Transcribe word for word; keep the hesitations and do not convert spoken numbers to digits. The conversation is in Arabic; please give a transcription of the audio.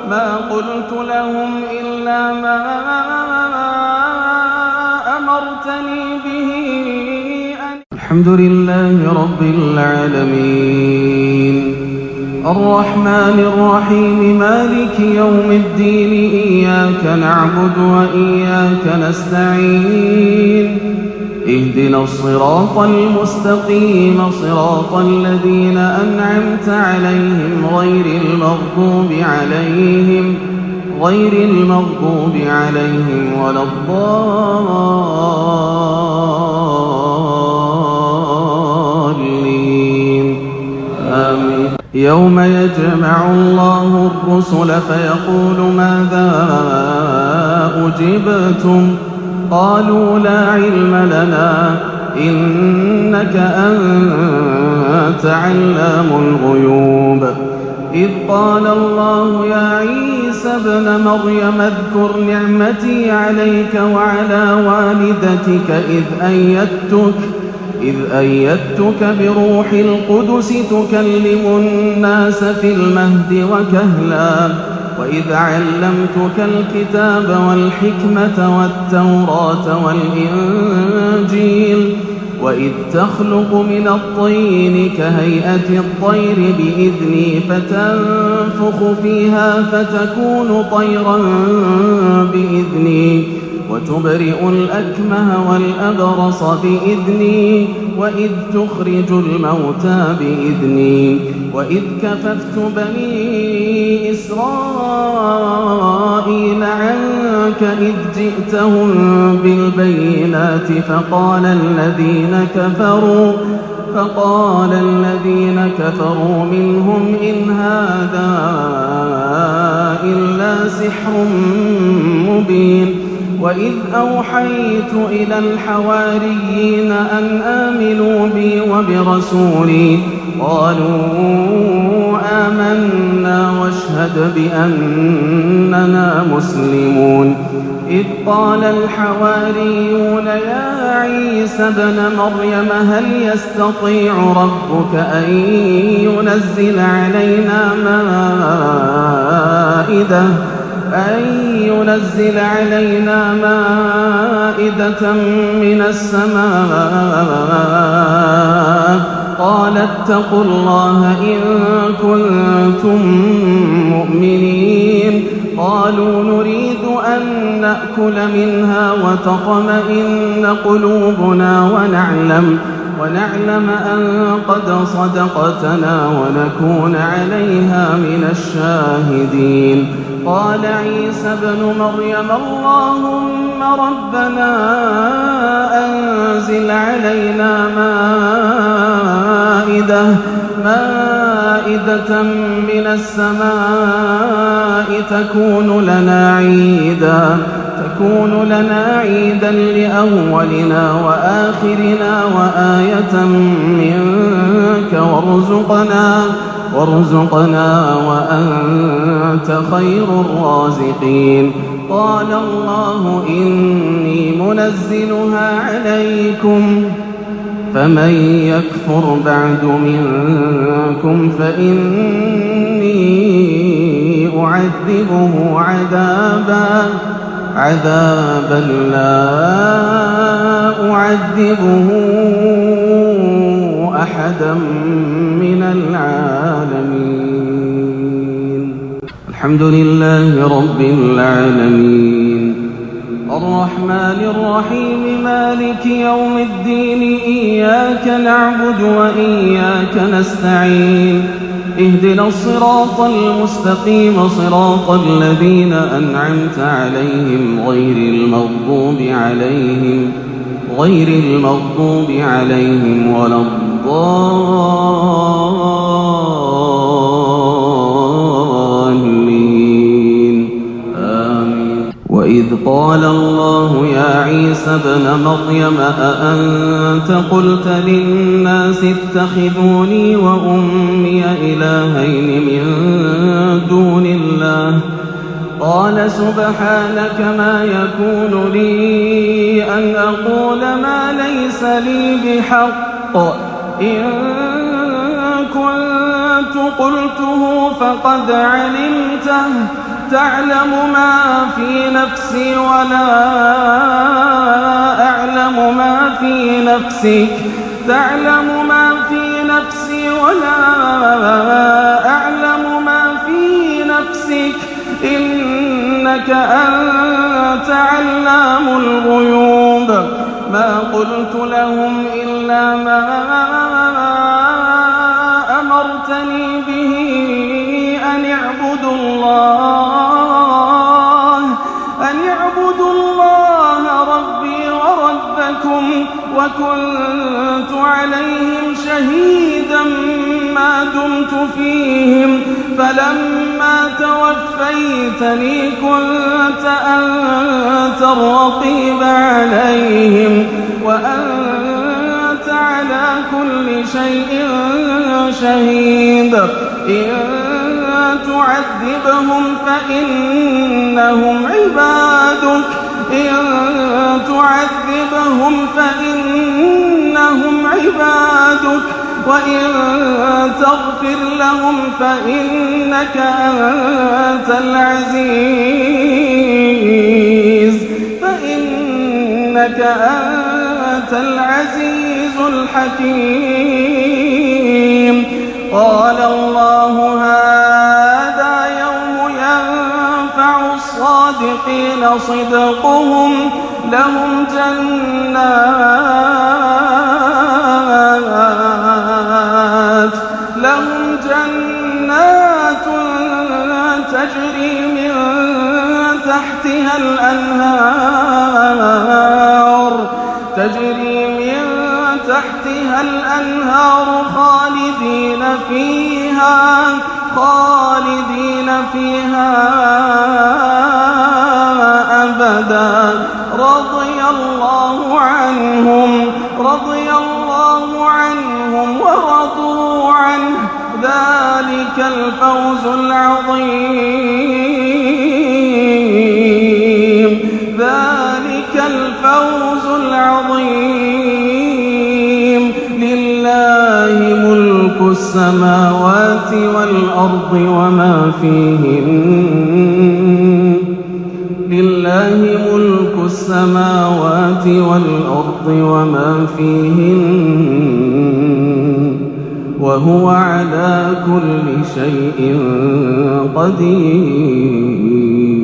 ما قلت لهم إلا ما أمرتني به أن. الحمد لله رب العالمين الرحمن الرحيم مالك يوم الدين إياك نعبد وإياك نستعين اهدنا الصراط المستقيم صراط الذين أنعمت عليهم غير المغضوب عليهم غير المغضوب عليهم ولا الضالين آمين. يوم يجمع الله الرسل فيقول ماذا أجبتم قالوا لا علم لنا إنك أنت علام الغيوب. إذ قال الله يا عيسى ابن مريم اذكر نعمتي عليك وعلى والدتك إذ أيدتك إذ أيدتك بروح القدس تكلم الناس في المهد وكهلا وإذ علمتك الكتاب والحكمة والتوراة والإنجيل وإذ تخلق من الطين كهيئة الطير بإذني فتنفخ فيها فتكون طيرا بإذني وتبرئ الأكمه والأبرص بإذني وإذ تخرج الموتى بإذني وإذ كففت بني إسرائيل عنك إذ جئتهم بالبينات فقال الذين كفروا فقال الذين كفروا منهم إن هذا إلا سحر مبين. وإذ أوحيت إلى الحواريين أن آمنوا بي وبرسولي قالوا آمنا واشهد بأننا مسلمون. إذ قال الحواريون يا عيسى ابن مريم هل يستطيع ربك أن ينزل علينا مائدة أن ينزل علينا مائدة من السماء قال اتقوا الله إن كنتم مؤمنين. قالوا نريد أن نأكل منها وتطمئن قلوبنا ونعلم ونعلم أن قد صدقتنا ونكون عليها من الشاهدين. قال عيسى ابن مريم اللهم ربنا أنزل علينا مائدة مائدة من السماء تكون لنا عيدا تكون لنا عيدا لأولنا وآخرنا وآية منك وارزقنا وارزقنا وأنت خير الرازقين. قال الله إني منزلها عليكم فمن يكفر بعد منكم فإني أعذبه عذابا عذابا لا أعذبه أحدا من العالمين. الحمد لله رب العالمين الرحمن الرحيم مالك يوم الدين إياك نعبد وإياك نستعين اهدنا الصراط المستقيم صراط الذين أنعمت عليهم غير المغضوب عليهم غير المغضوب عليهم ولا الضالين آمين. وإذ قال الله يا عيسى ابن مريم أأنت قلت للناس اتخذوني وأمي إلهين من دون الله قال سبحانك ما يكون لي أن أقول ما ليس لي بحق إن كنت قلته فقد علمته تعلم ما في نفسي ولا أعلم ما في نفسك تعلم ما في نفسي ولا أعلم ما في نفسك إنك أنت علام الغيوب ما قلت لهم إلا ما أمرتني به أن اعبدوا الله أن اعبدوا الله ربي وربكم وكنت عليهم شهيدا ما دمت فيهم فلما توفيتني كنت أنت الرقيب عليهم وأنت على كل شيء شهيد إن تعذبهم فإنهم عبادك إن تعذبهم فإنهم عبادك وإن تغفر لهم فإنك أنت العزيز فإنك أنت العزيز الحكيم قال الله هذا يوم ينفع الصادقين صدقهم لهم جنات لهم جنات تجري من تحتها الأنهار تجري من تحتها الأنهار خالدين فيها خالدين فيها أبدا رضي الله عنهم رضي الله عنهم ورضوا عنه ذلك الفوز العظيم ذلك الفوز العظيم لله ملك السماوات والأرض وما فيهن لله ملك السماوات والأرض وما فيهن وهو على كل شيء قدير